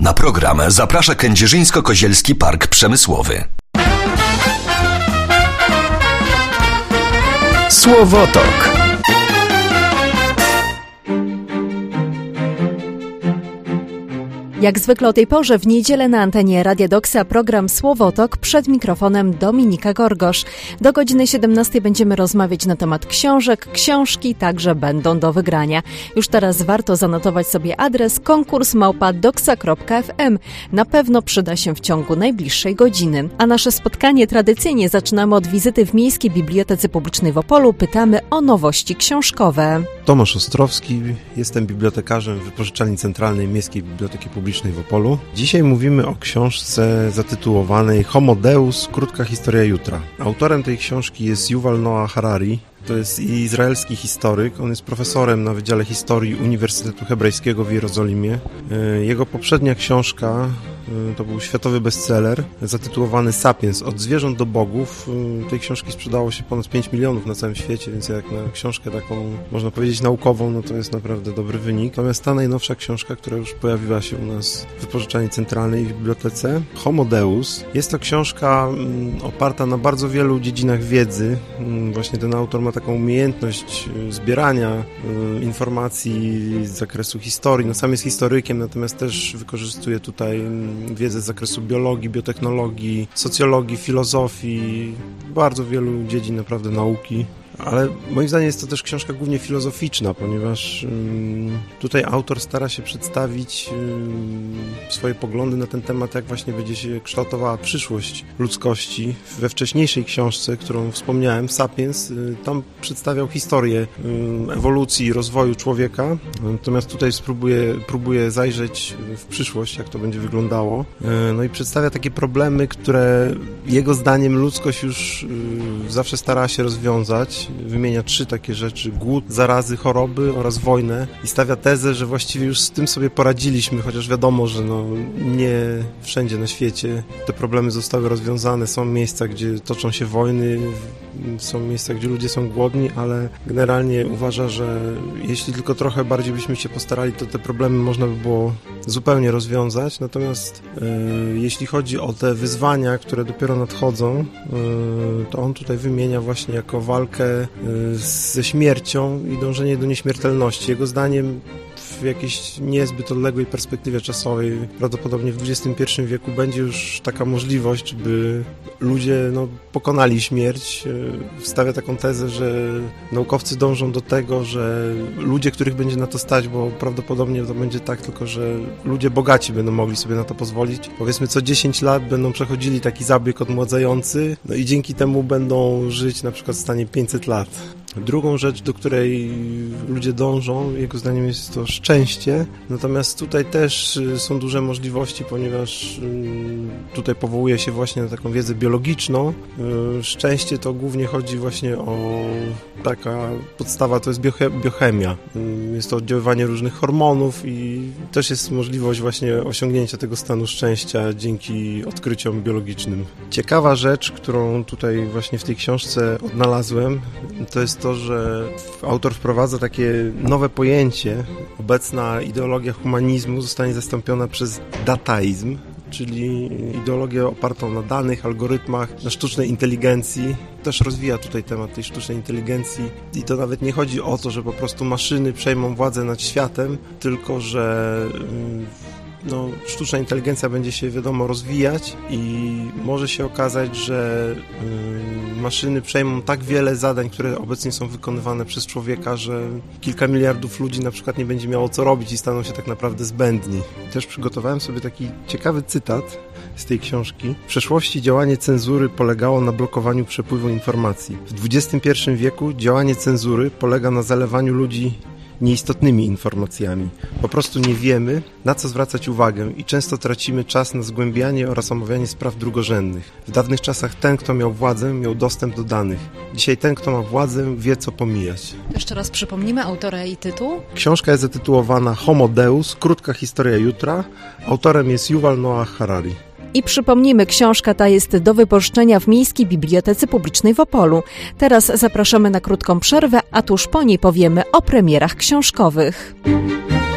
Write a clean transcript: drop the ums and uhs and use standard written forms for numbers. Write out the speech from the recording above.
Na program zaprasza Kędzierzyńsko-Kozielski Park Przemysłowy. Słowotok. Jak zwykle o tej porze w niedzielę na antenie Radia Doksa program Słowotok, przed mikrofonem Dominika Gorgosz. Do godziny 17 będziemy rozmawiać na temat książek. Książki także będą do wygrania. Już teraz warto zanotować sobie adres konkurs@doksa.fm. Na pewno przyda się w ciągu najbliższej godziny. A nasze spotkanie tradycyjnie zaczynamy od wizyty w Miejskiej Bibliotece Publicznej w Opolu. Pytamy o nowości książkowe. Tomasz Ostrowski, jestem bibliotekarzem Wypożyczalni Centralnej Miejskiej Biblioteki Publicznej w Opolu. Dzisiaj mówimy o książce zatytułowanej Homo Deus – Krótka historia jutra. Autorem tej książki jest Yuval Noah Harari. To jest izraelski historyk. On jest profesorem na Wydziale Historii Uniwersytetu Hebrajskiego w Jerozolimie. Jego poprzednia książka to był światowy bestseller zatytułowany Sapiens – Od zwierząt do bogów. Tej książki sprzedało się ponad 5 milionów na całym świecie, więc jak na książkę taką, można powiedzieć, naukową, no to jest naprawdę dobry wynik. Natomiast ta najnowsza książka, która już pojawiła się u nas w Wypożyczalni Centralnej w bibliotece, Homo Deus, jest to książka oparta na bardzo wielu dziedzinach wiedzy. Właśnie ten autor ma taką umiejętność zbierania informacji z zakresu historii. No sam jest historykiem, natomiast też wykorzystuje tutaj wiedzę z zakresu biologii, biotechnologii, socjologii, filozofii, bardzo wielu dziedzin naprawdę nauki. Ale moim zdaniem jest to też książka głównie filozoficzna, ponieważ tutaj autor stara się przedstawić swoje poglądy na ten temat, jak właśnie będzie się kształtowała przyszłość ludzkości. We wcześniejszej książce, którą wspomniałem, Sapiens, tam przedstawiał historię ewolucji i rozwoju człowieka, natomiast tutaj próbuje zajrzeć w przyszłość, jak to będzie wyglądało. No i przedstawia takie problemy, które jego zdaniem ludzkość już zawsze starała się rozwiązać. Wymienia 3 takie rzeczy: głód, zarazy, choroby oraz wojnę i stawia tezę, że właściwie już z tym sobie poradziliśmy, chociaż wiadomo, że nie wszędzie na świecie te problemy zostały rozwiązane. Są miejsca, gdzie toczą się wojny, są miejsca, gdzie ludzie są głodni, ale generalnie uważa, że jeśli tylko trochę bardziej byśmy się postarali, to te problemy można by było zupełnie rozwiązać. Natomiast jeśli chodzi o te wyzwania, które dopiero nadchodzą, to on tutaj wymienia właśnie jako walkę ze śmiercią i dążenie do nieśmiertelności. Jego zdaniem w jakiejś niezbyt odległej perspektywie czasowej, prawdopodobnie w XXI wieku, będzie już taka możliwość, by ludzie pokonali śmierć. Wstawia taką tezę, że naukowcy dążą do tego, że ludzie, których będzie na to stać, bo prawdopodobnie to będzie tak, tylko że ludzie bogaci będą mogli sobie na to pozwolić. Powiedzmy, co 10 lat będą przechodzili taki zabieg odmładzający, i dzięki temu będą żyć na przykład w stanie 500 lat. Drugą rzecz, do której ludzie dążą, jego zdaniem jest to szczęście, natomiast tutaj też są duże możliwości, ponieważ tutaj powołuje się właśnie na taką wiedzę biologiczną. Szczęście to głównie chodzi właśnie o taka podstawa, to jest biochemia. Jest to oddziaływanie różnych hormonów i też jest możliwość właśnie osiągnięcia tego stanu szczęścia dzięki odkryciom biologicznym. Ciekawa rzecz, którą tutaj właśnie w tej książce odnalazłem, to jest to, że autor wprowadza takie nowe pojęcie. Obecna ideologia humanizmu zostanie zastąpiona przez dataizm, czyli ideologię opartą na danych, algorytmach, na sztucznej inteligencji. Też rozwija tutaj temat tej sztucznej inteligencji i to nawet nie chodzi o to, że po prostu maszyny przejmą władzę nad światem, tylko że sztuczna inteligencja będzie się, rozwijać i może się okazać, że maszyny przejmą tak wiele zadań, które obecnie są wykonywane przez człowieka, że kilka miliardów ludzi na przykład nie będzie miało co robić i staną się tak naprawdę zbędni. Też przygotowałem sobie taki ciekawy cytat z tej książki. W przeszłości działanie cenzury polegało na blokowaniu przepływu informacji. W XXI wieku działanie cenzury polega na zalewaniu ludzi nieistotnymi informacjami. Po prostu nie wiemy, na co zwracać uwagę i często tracimy czas na zgłębianie oraz omawianie spraw drugorzędnych. W dawnych czasach ten, kto miał władzę, miał dostęp do danych. Dzisiaj ten, kto ma władzę, wie, co pomijać. Jeszcze raz przypomnimy autora i tytuł. Książka jest zatytułowana Homo Deus – Krótka historia jutra. Autorem jest Yuval Noah Harari. I przypomnijmy, książka ta jest do wypożyczenia w Miejskiej Bibliotece Publicznej w Opolu. Teraz zapraszamy na krótką przerwę, a tuż po niej powiemy o premierach książkowych.